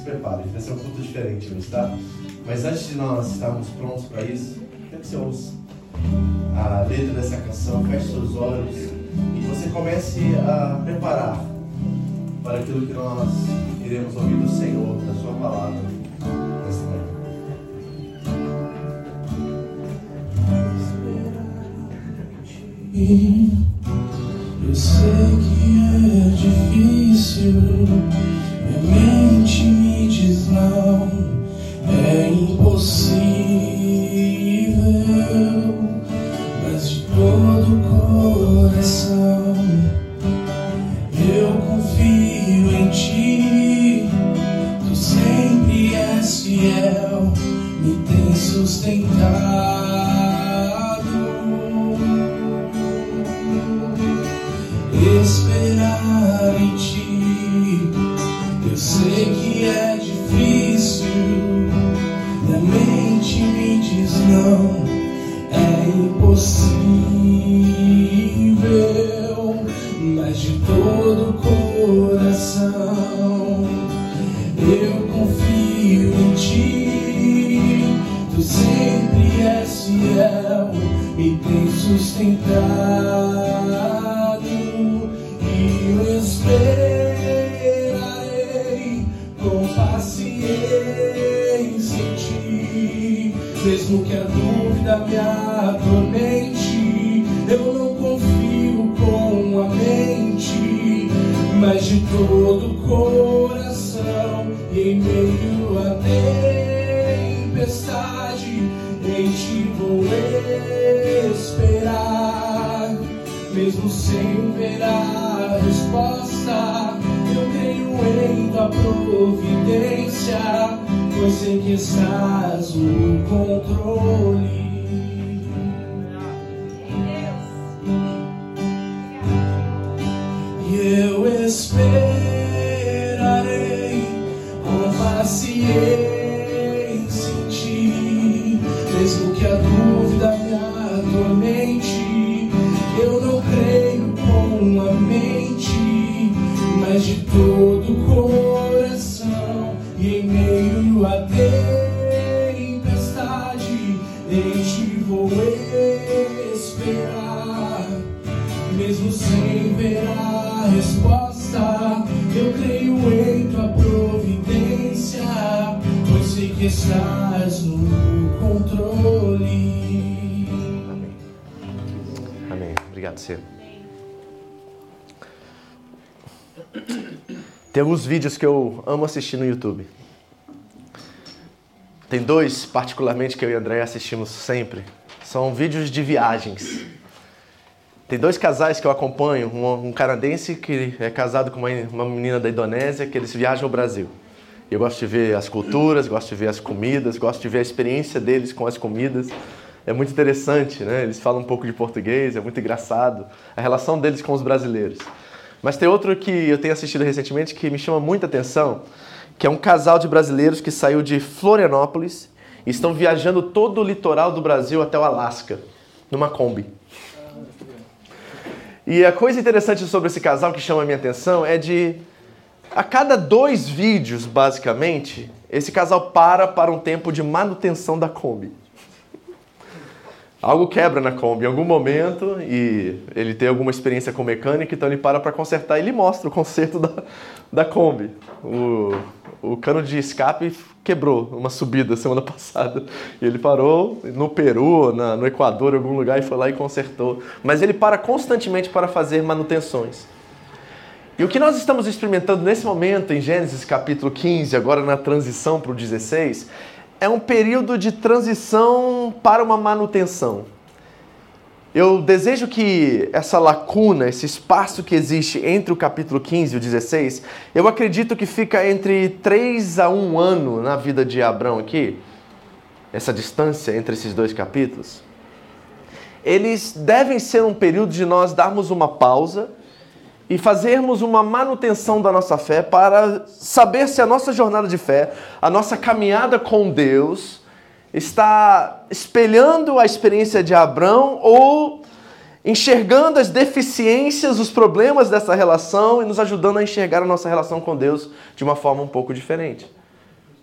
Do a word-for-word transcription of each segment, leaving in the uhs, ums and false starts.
prepare, vai ser um culto diferente hoje, tá? Mas antes de nós estarmos prontos para isso, quero que você ouça a letra dessa canção, feche seus olhos e você comece a preparar para aquilo que nós iremos ouvir do Senhor, da sua palavra, nesta manhã. Eu sei que é difícil, minha mente me diz não, é impossível, mas de todo o coração eu confio em ti, tu sempre és fiel, me tem sustentado. Esperar em ti, eu sei que é difícil, minha mente me diz não, é impossível, mas de todo o coração eu confio em ti, tu sempre és fiel, me tem sustentado. Esperarei com paciência em ti, mesmo que a dúvida me atormente, eu não confio com a mente, mas de todo o coração, e em meio à tempestade, em ti vou esperar, mesmo sem ver a resposta, eu creio em tua providência, pois sei que estás no controle. E eu esperarei com paciência em ti, mesmo que a dúvida me atormente, eu não creio com a mente, mas de todo o coração, e em meio à tempestade, em ti vou esperar, mesmo sem ver a resposta, eu creio em tua providência, pois sei que estás no controle. Obrigado, Senhor. Tem alguns vídeos que eu amo assistir no YouTube. Tem dois, particularmente, que eu e a André assistimos sempre. São vídeos de viagens. Tem dois casais que eu acompanho. Um, um canadense que é casado com uma, uma menina da Indonésia, que eles viajam ao Brasil. Eu gosto de ver as culturas, gosto de ver as comidas, gosto de ver a experiência deles com as comidas. É muito interessante, né? Eles falam um pouco de português, é muito engraçado. A relação deles com os brasileiros. Mas tem outro que eu tenho assistido recentemente que me chama muita atenção, que é um casal de brasileiros que saiu de Florianópolis e estão viajando todo o litoral do Brasil até o Alasca, numa Kombi. E a coisa interessante sobre esse casal que chama a minha atenção é de, a cada dois vídeos, basicamente, esse casal para para um tempo de manutenção da Kombi. Algo quebra na Kombi em algum momento e ele tem alguma experiência com mecânica, então ele para para consertar e ele mostra o conserto da, da Kombi. O, o cano de escape quebrou numa subida semana passada. E ele parou no Peru, na, no Equador, em algum lugar, e foi lá e consertou. Mas ele para constantemente para fazer manutenções. E o que nós estamos experimentando nesse momento, em Gênesis capítulo quinze, agora na transição para o dezesseis, é um período de transição para uma manutenção. Eu desejo que essa lacuna, esse espaço que existe entre o capítulo quinze e o dezesseis, eu acredito que fica entre três a um ano na vida de Abrão aqui, essa distância entre esses dois capítulos. Eles devem ser um período de nós darmos uma pausa e fazermos uma manutenção da nossa fé para saber se a nossa jornada de fé, a nossa caminhada com Deus, está espelhando a experiência de Abrão ou enxergando as deficiências, os problemas dessa relação e nos ajudando a enxergar a nossa relação com Deus de uma forma um pouco diferente.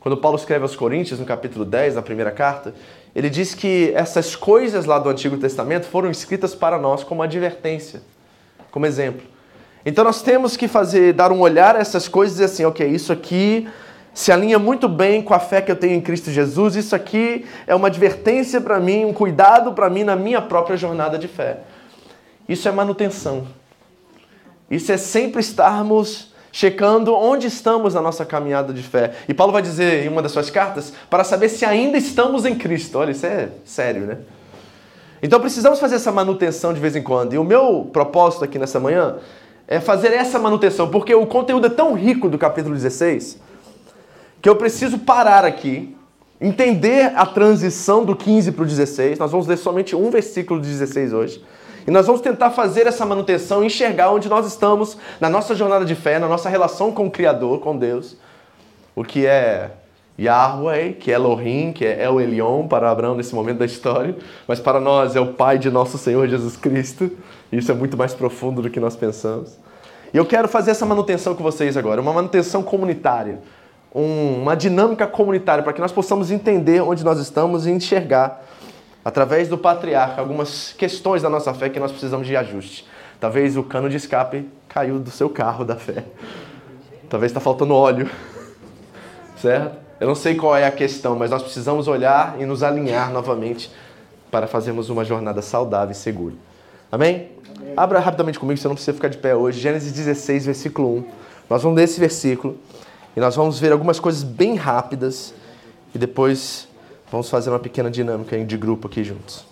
quando Paulo escreve aos Coríntios, no capítulo dez, na primeira carta, ele diz que essas coisas lá do Antigo Testamento foram escritas para nós como advertência, como exemplo. Então nós temos que fazer, dar um olhar a essas coisas e dizer assim, ok, isso aqui se alinha muito bem com a fé que eu tenho em Cristo Jesus, isso aqui é uma advertência para mim, um cuidado para mim na minha própria jornada de fé. Isso é manutenção. Isso é sempre estarmos checando onde estamos na nossa caminhada de fé. E Paulo vai dizer em uma das suas cartas, para saber se ainda estamos em Cristo. Olha, isso é sério, né? Então precisamos fazer essa manutenção de vez em quando. E o meu propósito aqui nessa manhã é fazer essa manutenção, porque o conteúdo é tão rico do capítulo dezesseis, que eu preciso parar aqui, entender a transição do quinze para o dezesseis. Nós vamos ler somente um versículo de dezesseis hoje. E nós vamos tentar fazer essa manutenção, enxergar onde nós estamos na nossa jornada de fé, na nossa relação com o Criador, com Deus. O que é Yahweh, que é Elohim, que é El Elyon para Abraão nesse momento da história. Mas para nós é o Pai de nosso Senhor Jesus Cristo. Isso é muito mais profundo do que nós pensamos. E eu quero fazer essa manutenção com vocês agora, uma manutenção comunitária. Uma dinâmica comunitária, para que nós possamos entender onde nós estamos e enxergar através do patriarca, algumas questões da nossa fé que nós precisamos de ajuste. Talvez o cano de escape caiu do seu carro da fé. Talvez está faltando óleo. Certo? Eu não sei qual é a questão, mas nós precisamos olhar e nos alinhar novamente para fazermos uma jornada saudável e segura. Amém? Amém. Abra rapidamente comigo, você não precisa ficar de pé hoje. Gênesis dezesseis, versículo um. Nós vamos ler esse versículo e nós vamos ver algumas coisas bem rápidas e depois vamos fazer uma pequena dinâmica de grupo aqui juntos.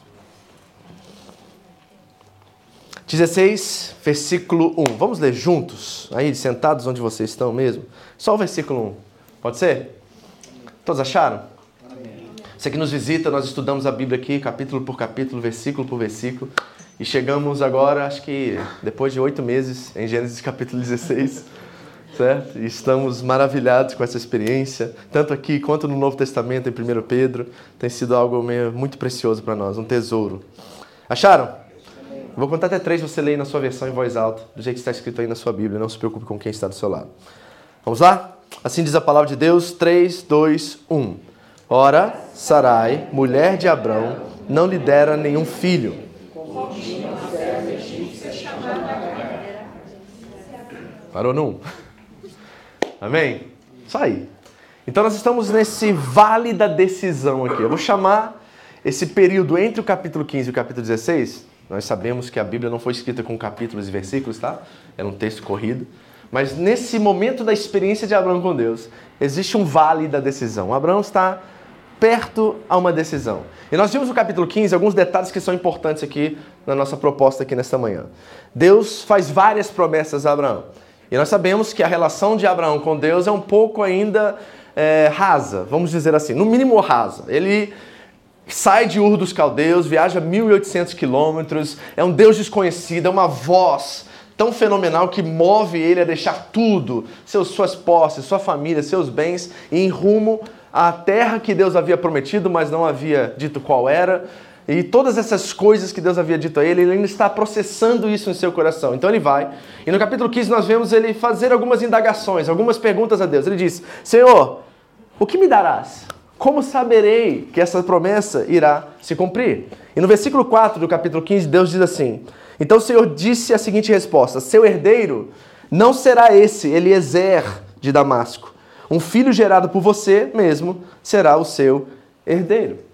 dezesseis, versículo um. Vamos ler juntos? Aí, sentados onde vocês estão mesmo? Só o versículo um. Pode ser? Todos acharam? Amém. Você que nos visita, nós estudamos a Bíblia aqui, capítulo por capítulo, versículo por versículo. E chegamos agora, acho que depois de oito meses, em Gênesis capítulo dezesseis. Certo? E estamos maravilhados com essa experiência, tanto aqui quanto no Novo Testamento, em primeiro Pedro. Tem sido algo muito precioso para nós, um tesouro. Acharam? Vou contar até três, você lê na sua versão em voz alta, do jeito que está escrito aí na sua Bíblia. Não se preocupe com quem está do seu lado. Vamos lá? Assim diz a palavra de Deus. três, dois, um. Ora, Sarai, mulher de Abrão, não lhe dera nenhum filho. Parou num? Amém? Isso aí. Então nós estamos nesse vale da decisão aqui. Eu vou chamar esse período entre o capítulo quinze e o capítulo dezesseis. Nós sabemos que a Bíblia não foi escrita com capítulos e versículos, tá? Era um texto corrido. Mas nesse momento da experiência de Abraão com Deus, existe um vale da decisão. Abraão está perto a uma decisão. E nós vimos no capítulo quinze alguns detalhes que são importantes aqui na nossa proposta aqui nesta manhã. Deus faz várias promessas a Abraão. E nós sabemos que a relação de Abraão com Deus é um pouco ainda é, rasa, vamos dizer assim, no mínimo rasa. Ele sai de Ur dos Caldeus, viaja mil e oitocentos quilômetros, é um Deus desconhecido, é uma voz tão fenomenal que move ele a deixar tudo, seus, suas posses, sua família, seus bens, e em rumo à terra que Deus havia prometido, mas não havia dito qual era. E todas essas coisas que Deus havia dito a ele, ele ainda está processando isso em seu coração. Então ele vai, e no capítulo quinze nós vemos ele fazer algumas indagações, algumas perguntas a Deus. Ele diz: Senhor, o que me darás? Como saberei que essa promessa irá se cumprir? E no versículo quatro do capítulo quinze, Deus diz assim: Então o Senhor disse a seguinte resposta: Seu herdeiro não será esse Eliezer de Damasco. Um filho gerado por você mesmo será o seu herdeiro.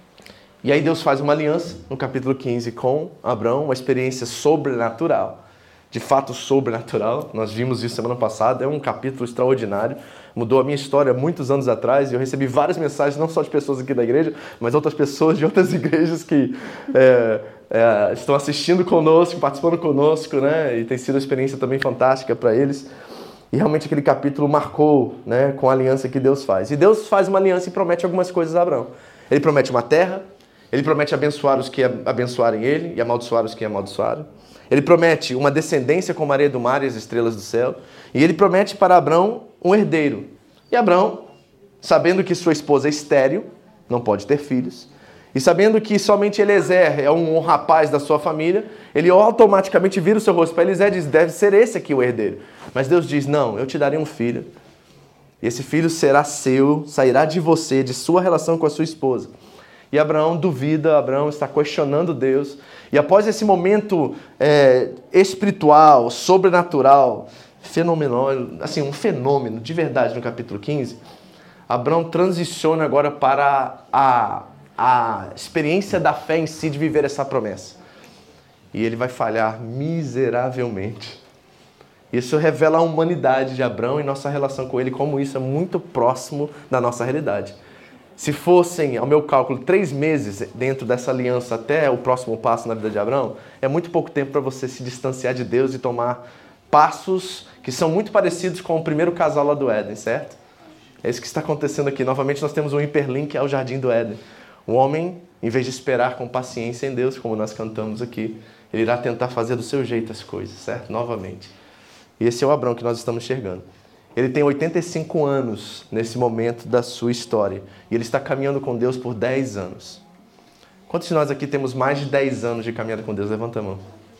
E aí Deus faz uma aliança no capítulo quinze com Abraão, uma experiência sobrenatural, de fato sobrenatural. Nós vimos isso semana passada, é um capítulo extraordinário, mudou a minha história muitos anos atrás, e eu recebi várias mensagens, não só de pessoas aqui da igreja, mas outras pessoas de outras igrejas que é, é, estão assistindo conosco, participando conosco, né? E tem sido uma experiência também fantástica para eles. E realmente aquele capítulo marcou, né, com a aliança que Deus faz. E Deus faz uma aliança e promete algumas coisas a Abraão. Ele promete uma terra. Ele promete abençoar os que abençoarem ele e amaldiçoar os que amaldiçoarem. Ele promete uma descendência como a areia do mar e as estrelas do céu. E ele promete para Abraão um herdeiro. E Abraão, sabendo que sua esposa é estéril, não pode ter filhos, e sabendo que somente Eliezer é um rapaz da sua família, ele automaticamente vira o seu rosto para Eliezer e diz: deve ser esse aqui o herdeiro. Mas Deus diz: não, eu te darei um filho. E esse filho será seu, sairá de você, de sua relação com a sua esposa. E Abraão duvida, Abraão está questionando Deus. E após esse momento é, espiritual, sobrenatural, fenomenal, assim, um fenômeno de verdade no capítulo quinze, Abraão transiciona agora para a, a experiência da fé em si de viver essa promessa. E ele vai falhar miseravelmente. Isso revela a humanidade de Abraão e nossa relação com ele, como isso é muito próximo da nossa realidade. Se fossem, ao meu cálculo, três meses dentro dessa aliança até o próximo passo na vida de Abraão, é muito pouco tempo para você se distanciar de Deus e tomar passos que são muito parecidos com o primeiro casal lá do Éden, certo? É isso que está acontecendo aqui. Novamente nós temos um hiperlink ao Jardim do Éden. O homem, em vez de esperar com paciência em Deus, como nós cantamos aqui, ele irá tentar fazer do seu jeito as coisas, certo? Novamente. E esse é o Abraão que nós estamos enxergando. Ele tem oitenta e cinco anos nesse momento da sua história. E ele está caminhando com Deus por dez anos. Quantos de nós aqui temos mais de dez anos de caminhada com Deus? Levanta a mão.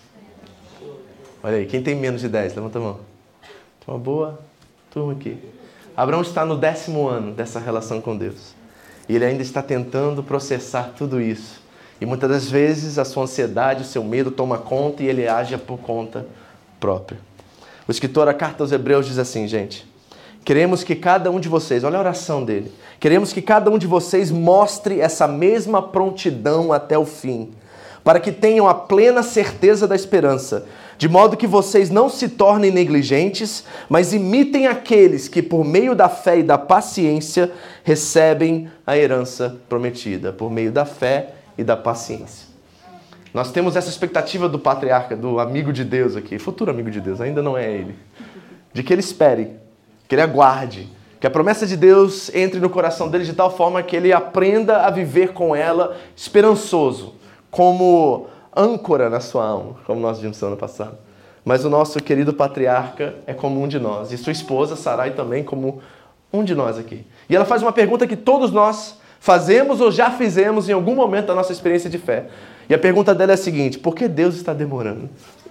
Olha aí, quem tem menos de dez? Levanta a mão. Uma boa turma aqui. Abraão está no décimo ano dessa relação com Deus. E ele ainda está tentando processar tudo isso. E muitas das vezes a sua ansiedade, o seu medo toma conta e ele age por conta própria. O escritor da Carta aos Hebreus diz assim, gente: queremos que cada um de vocês, olha a oração dele, queremos que cada um de vocês mostre essa mesma prontidão até o fim, para que tenham a plena certeza da esperança, de modo que vocês não se tornem negligentes, mas imitem aqueles que, por meio da fé e da paciência, recebem a herança prometida, por meio da fé e da paciência. Nós temos essa expectativa do patriarca, do amigo de Deus aqui, futuro amigo de Deus, ainda não é ele, de que ele espere, que ele aguarde, que a promessa de Deus entre no coração dele de tal forma que ele aprenda a viver com ela esperançoso, como âncora na sua alma, como nós vimos semana passada. Mas o nosso querido patriarca é como um de nós, e sua esposa, Sarai, também como um de nós aqui. E ela faz uma pergunta que todos nós fazemos ou já fizemos em algum momento da nossa experiência de fé. E a pergunta dela é a seguinte: por que Deus está demorando?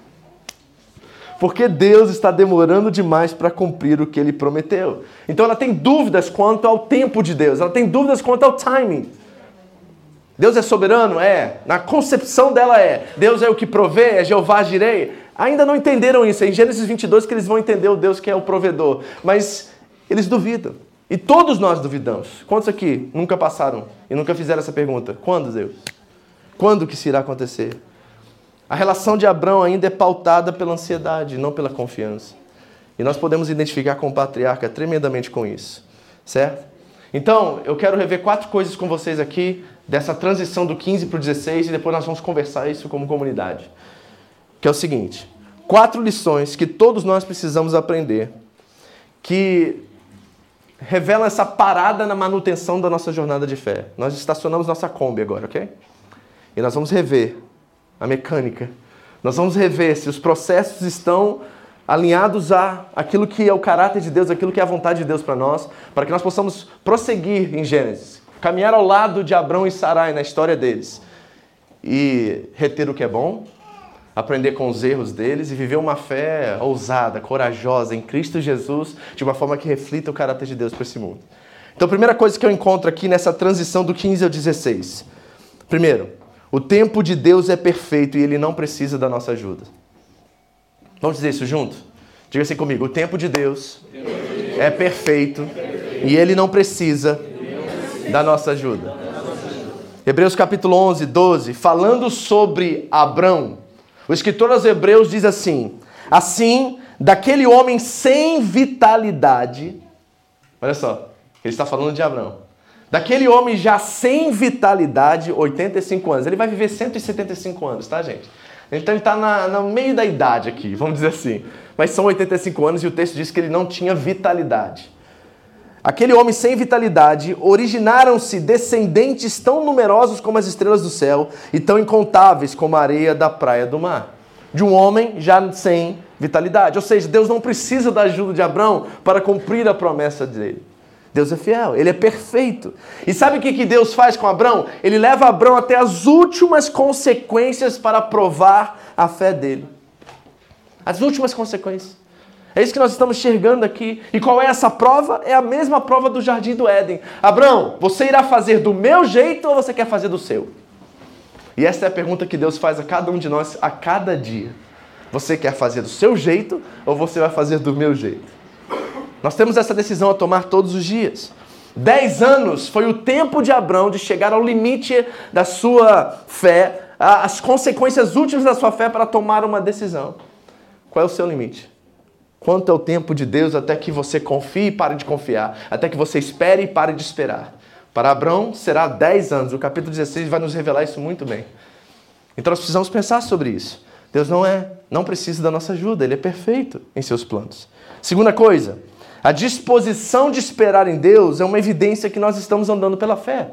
Por que Deus está demorando demais para cumprir o que Ele prometeu? Então ela tem dúvidas quanto ao tempo de Deus, ela tem dúvidas quanto ao timing. Deus é soberano? É. Na concepção dela é. Deus é o que provê, é Jeová Jirei. Ainda não entenderam isso. É em Gênesis vinte e dois que eles vão entender o Deus que é o provedor. Mas eles duvidam. E todos nós duvidamos. Quantos aqui nunca passaram e nunca fizeram essa pergunta? Quando, Deus? Quando que isso irá acontecer? A relação de Abraão ainda é pautada pela ansiedade, não pela confiança. E nós podemos identificar com o patriarca tremendamente com isso. Certo? Então, eu quero rever quatro coisas com vocês aqui, dessa transição do quinze para o dezesseis, e depois nós vamos conversar isso como comunidade. Que é o seguinte: quatro lições que todos nós precisamos aprender, que revelam essa parada na manutenção da nossa jornada de fé. Nós estacionamos nossa Kombi agora, ok? E nós vamos rever a mecânica. Nós vamos rever se os processos estão alinhados a aquilo que é o caráter de Deus, aquilo que é a vontade de Deus para nós, para que nós possamos prosseguir em Gênesis, caminhar ao lado de Abrão e Sarai na história deles e reter o que é bom, aprender com os erros deles e viver uma fé ousada, corajosa em Cristo Jesus, de uma forma que reflita o caráter de Deus para esse mundo. Então, a primeira coisa que eu encontro aqui nessa transição do quinze ao dezesseis. Primeiro, o tempo de Deus é perfeito e Ele não precisa da nossa ajuda. Vamos dizer isso junto? Diga assim comigo: o tempo de Deus é perfeito e Ele não precisa da nossa ajuda. Hebreus capítulo onze, doze, falando sobre Abrão, o escritor aos Hebreus diz assim: assim, daquele homem sem vitalidade, olha só, ele está falando de Abrão. Daquele homem já sem vitalidade, oitenta e cinco anos. Ele vai viver cento e setenta e cinco anos, tá, gente? Então ele está no meio da idade aqui, vamos dizer assim. Mas são oitenta e cinco anos e o texto diz que ele não tinha vitalidade. Aquele homem sem vitalidade, originaram-se descendentes tão numerosos como as estrelas do céu e tão incontáveis como a areia da praia do mar. De um homem já sem vitalidade. Ou seja, Deus não precisa da ajuda de Abrão para cumprir a promessa dele. Deus é fiel, Ele é perfeito. E sabe o que Deus faz com Abrão? Ele leva Abrão até as últimas consequências para provar a fé dele. As últimas consequências. É isso que nós estamos enxergando aqui. E qual é essa prova? É a mesma prova do Jardim do Éden. Abraão, você irá fazer do meu jeito ou você quer fazer do seu? E essa é a pergunta que Deus faz a cada um de nós a cada dia. Você quer fazer do seu jeito ou você vai fazer do meu jeito? Nós temos essa decisão a tomar todos os dias. Dez anos foi o tempo de Abraão de chegar ao limite da sua fé, as consequências últimas da sua fé para tomar uma decisão. Qual é o seu limite? Quanto é o tempo de Deus até que você confie e pare de confiar, até que você espere e pare de esperar? Para Abraão será dez anos. O capítulo dezesseis vai nos revelar isso muito bem. Então nós precisamos pensar sobre isso. Deus não é, não precisa da nossa ajuda, Ele é perfeito em seus planos. Segunda coisa, a disposição de esperar em Deus é uma evidência que nós estamos andando pela fé.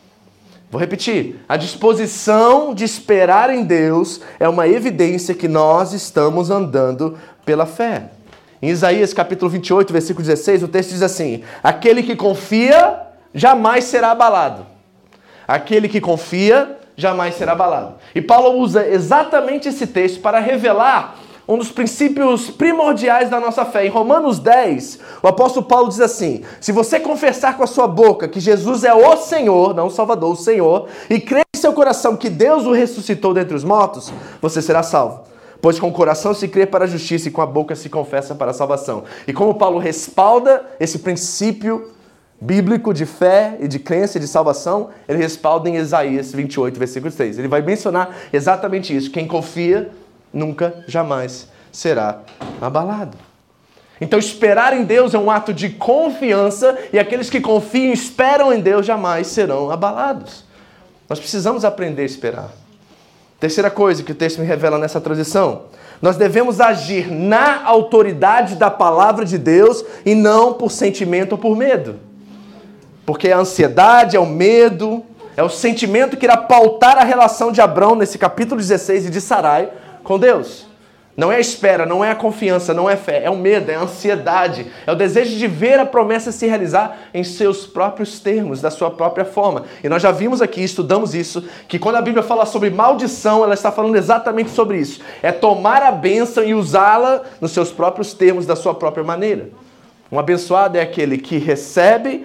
Vou repetir, a disposição de esperar em Deus é uma evidência que nós estamos andando pela fé. Em Isaías capítulo vinte e oito, versículo dezesseis, o texto diz assim: aquele que confia jamais será abalado. Aquele que confia jamais será abalado. E Paulo usa exatamente esse texto para revelar um dos princípios primordiais da nossa fé. Em Romanos dez, o apóstolo Paulo diz assim: se você confessar com a sua boca que Jesus é o Senhor, não o Salvador, o Senhor, e crer em seu coração que Deus o ressuscitou dentre os mortos, você será salvo. Pois com o coração se crê para a justiça e com a boca se confessa para a salvação. E como Paulo respalda esse princípio bíblico de fé e de crença e de salvação, ele respalda em Isaías vinte e oito, versículo seis. Ele vai mencionar exatamente isso. Quem confia nunca, jamais será abalado. Então esperar em Deus é um ato de confiança e aqueles que confiam e esperam em Deus jamais serão abalados. Nós precisamos aprender a esperar. Terceira coisa que o texto me revela nessa transição: nós devemos agir na autoridade da palavra de Deus e não por sentimento ou por medo. Porque a ansiedade, é o medo, é o sentimento que irá pautar a relação de Abrão nesse capítulo dezesseis e de Sarai com Deus. Não é a espera, não é a confiança, não é fé, é o medo, é a ansiedade, é o desejo de ver a promessa se realizar em seus próprios termos, da sua própria forma. E nós já vimos aqui, estudamos isso, que quando a Bíblia fala sobre maldição, ela está falando exatamente sobre isso. É tomar a bênção e usá-la nos seus próprios termos, da sua própria maneira. Um abençoado é aquele que recebe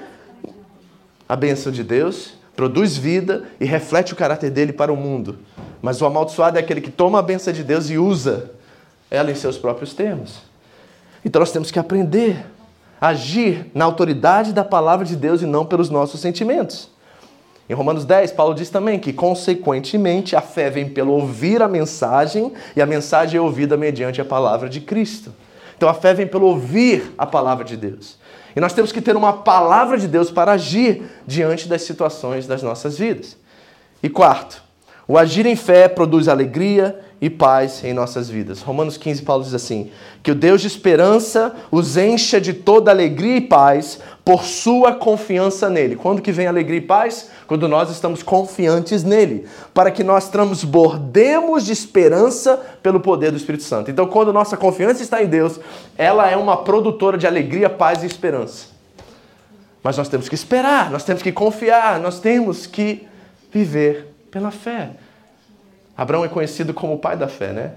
a bênção de Deus, produz vida e reflete o caráter dele para o mundo. Mas o amaldiçoado é aquele que toma a bênção de Deus e usa ela em seus próprios termos. Então nós temos que aprender a agir na autoridade da palavra de Deus e não pelos nossos sentimentos. Em Romanos dez, Paulo diz também que, consequentemente, a fé vem pelo ouvir a mensagem e a mensagem é ouvida mediante a palavra de Cristo. Então a fé vem pelo ouvir a palavra de Deus. E nós temos que ter uma palavra de Deus para agir diante das situações das nossas vidas. E quarto, o agir em fé produz alegria e paz em nossas vidas. Romanos quinze, Paulo diz assim: que o Deus de esperança os encha de toda alegria e paz por sua confiança nele. Quando que vem alegria e paz? Quando nós estamos confiantes nele, para que nós transbordemos de esperança pelo poder do Espírito Santo. Então, quando nossa confiança está em Deus, ela é uma produtora de alegria, paz e esperança. Mas nós temos que esperar, nós temos que confiar, nós temos que viver pela fé. Abraão é conhecido como o pai da fé, né?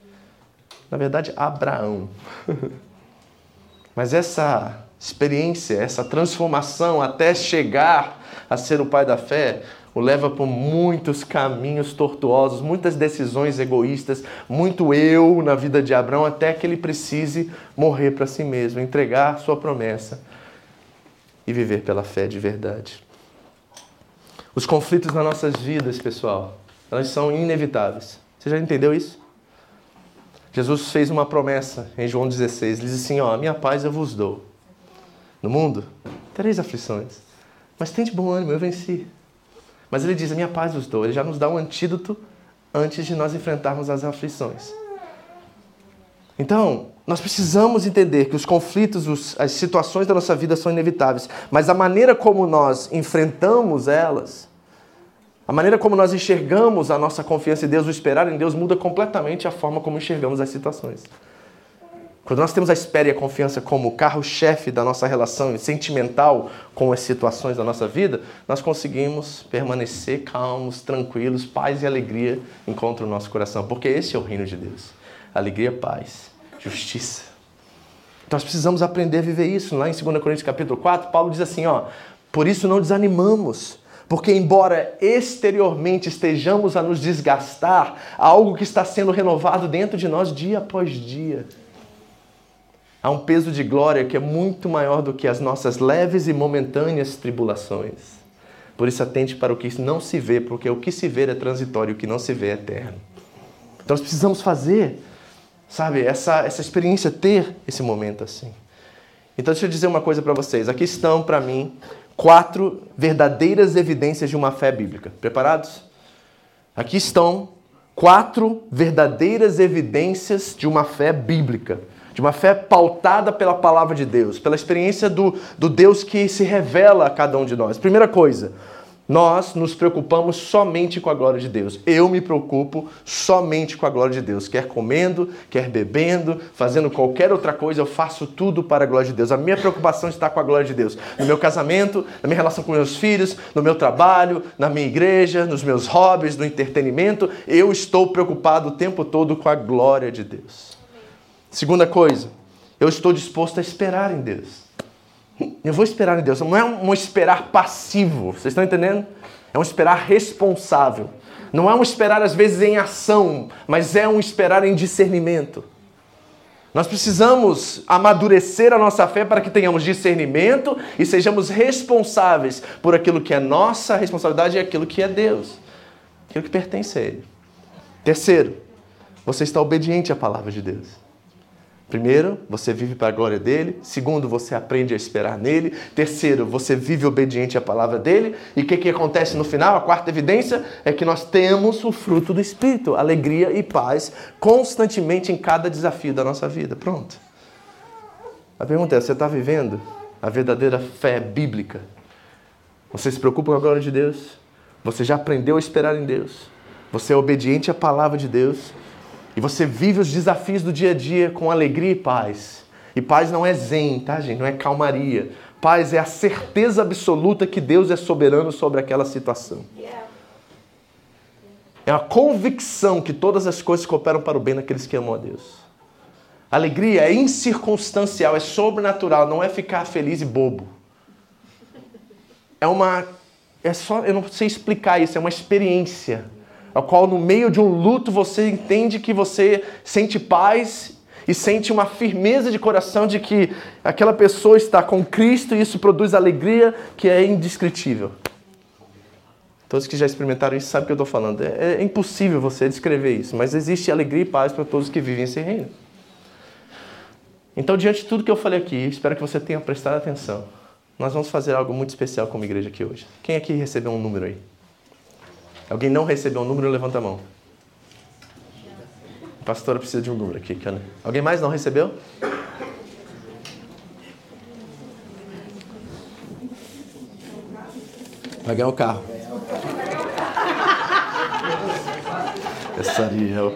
Na verdade, Abraão. Mas essa experiência, essa transformação até chegar a ser o pai da fé, o leva por muitos caminhos tortuosos, muitas decisões egoístas, muito eu na vida de Abraão, até que ele precise morrer para si mesmo, entregar sua promessa e viver pela fé de verdade. Os conflitos nas nossas vidas, pessoal, elas são inevitáveis. Você já entendeu isso? Jesus fez uma promessa em João dezesseis. Ele diz assim, ó, a minha paz eu vos dou. No mundo, tereis aflições. Mas tende bom ânimo, eu venci. Mas ele diz, a minha paz vos dou. Ele já nos dá um antídoto antes de nós enfrentarmos as aflições. Então, nós precisamos entender que os conflitos, os, as situações da nossa vida são inevitáveis. Mas a maneira como nós enfrentamos elas, a maneira como nós enxergamos a nossa confiança em Deus, o esperar em Deus, muda completamente a forma como enxergamos as situações. Quando nós temos a espera e a confiança como carro-chefe da nossa relação sentimental com as situações da nossa vida, nós conseguimos permanecer calmos, tranquilos, paz e alegria encontram o nosso coração. Porque esse é o reino de Deus. Alegria, paz, justiça. Então nós precisamos aprender a viver isso. Lá em dois Coríntios capítulo quatro, Paulo diz assim, ó, por isso não desanimamos, porque embora exteriormente estejamos a nos desgastar, há algo que está sendo renovado dentro de nós dia após dia. Há um peso de glória que é muito maior do que as nossas leves e momentâneas tribulações. Por isso atente para o que não se vê, porque o que se vê é transitório e o que não se vê é eterno. Então nós precisamos fazer, sabe, essa, essa experiência, ter esse momento assim. Então deixa eu dizer uma coisa para vocês. Aqui estão, para mim, quatro verdadeiras evidências de uma fé bíblica. Preparados? Aqui estão quatro verdadeiras evidências de uma fé bíblica. De uma fé pautada pela palavra de Deus, pela experiência do, do Deus que se revela a cada um de nós. Primeira coisa, nós nos preocupamos somente com a glória de Deus. Eu me preocupo somente com a glória de Deus. Quer comendo, quer bebendo, fazendo qualquer outra coisa, eu faço tudo para a glória de Deus. A minha preocupação está com a glória de Deus. No meu casamento, na minha relação com meus filhos, no meu trabalho, na minha igreja, nos meus hobbies, no entretenimento, eu estou preocupado o tempo todo com a glória de Deus. Segunda coisa, eu estou disposto a esperar em Deus. Eu vou esperar em Deus. Não é um esperar passivo, vocês estão entendendo? É um esperar responsável. Não é um esperar, às vezes, em ação, mas é um esperar em discernimento. Nós precisamos amadurecer a nossa fé para que tenhamos discernimento e sejamos responsáveis por aquilo que é nossa responsabilidade e aquilo que é Deus. Aquilo que pertence a Ele. Terceiro, você está obediente à palavra de Deus. Primeiro, você vive para a glória dele. Segundo, você aprende a esperar nele. Terceiro, você vive obediente à palavra dele. E o que, que acontece no final? A quarta evidência é que nós temos o fruto do Espírito, alegria e paz, constantemente em cada desafio da nossa vida. Pronto. A pergunta é, você está vivendo a verdadeira fé bíblica? Você se preocupa com a glória de Deus? Você já aprendeu a esperar em Deus? Você é obediente à palavra de Deus? E você vive os desafios do dia a dia com alegria e paz. E paz não é zen, tá, gente? Não é calmaria. Paz é a certeza absoluta que Deus é soberano sobre aquela situação. É a convicção que todas as coisas cooperam para o bem daqueles que amam a Deus. Alegria é incircunstancial, é sobrenatural, não é ficar feliz e bobo. É uma... É só, eu não sei explicar isso, é uma experiência. A qual no meio de um luto você entende que você sente paz e sente uma firmeza de coração de que aquela pessoa está com Cristo e isso produz alegria que é indescritível. Todos que já experimentaram isso sabem o que eu estou falando. É, é impossível você descrever isso, mas existe alegria e paz para todos que vivem esse reino. Então, diante de tudo que eu falei aqui, espero que você tenha prestado atenção. Nós vamos fazer algo muito especial como igreja aqui hoje. Quem aqui recebeu um número aí? Alguém não recebeu um número, levanta a mão. A pastora precisa de um número aqui. Cara. Alguém mais não recebeu? Vai ganhar o carro. Essa Ariel.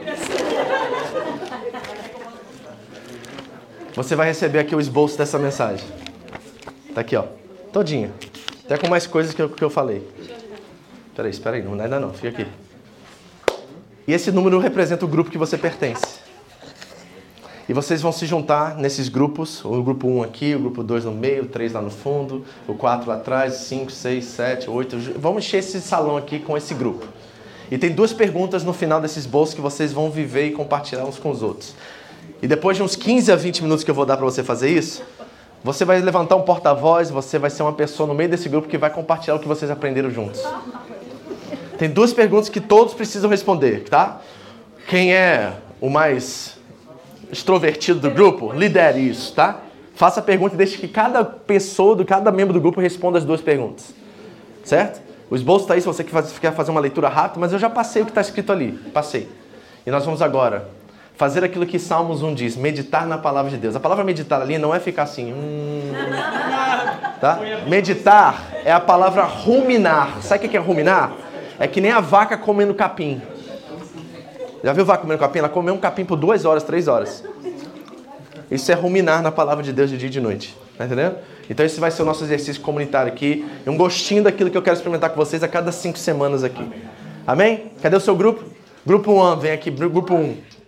Você vai receber aqui o esboço dessa mensagem. Tá aqui, ó. Todinha. Até com mais coisas que eu, que eu falei. Espera aí, espera aí, não ainda não, fica aqui. E esse número representa o grupo que você pertence. E vocês vão se juntar nesses grupos, o grupo um aqui, o grupo dois no meio, o três lá no fundo, o quatro lá atrás, cinco, seis, sete, oito. Vamos encher esse salão aqui com esse grupo. E tem duas perguntas no final desses bolsos que vocês vão viver e compartilhar uns com os outros. E depois de uns quinze a vinte minutos que eu vou dar para você fazer isso, você vai levantar um porta-voz, você vai ser uma pessoa no meio desse grupo que vai compartilhar o que vocês aprenderam juntos. Tem duas perguntas que todos precisam responder, tá? Quem é o mais extrovertido do grupo, lidere isso, tá? Faça a pergunta e deixe que cada pessoa, do cada membro do grupo responda as duas perguntas. Certo? O esboço está aí se você quer fazer uma leitura rápida, mas eu já passei o que está escrito ali. Passei. E nós vamos agora fazer aquilo que Salmos um diz, meditar na palavra de Deus. A palavra meditar ali não é ficar assim... Hum, tá? Meditar é a palavra ruminar. Sabe o que é ruminar? É que nem a vaca comendo capim. Já viu vaca comendo capim? Ela comeu um capim por duas horas, três horas. Isso é ruminar na palavra de Deus de dia e de noite. Tá entendendo? Então esse vai ser o nosso exercício comunitário aqui. E um gostinho daquilo que eu quero experimentar com vocês a cada cinco semanas aqui. Amém? Cadê o seu grupo? Grupo um, vem aqui. Grupo um.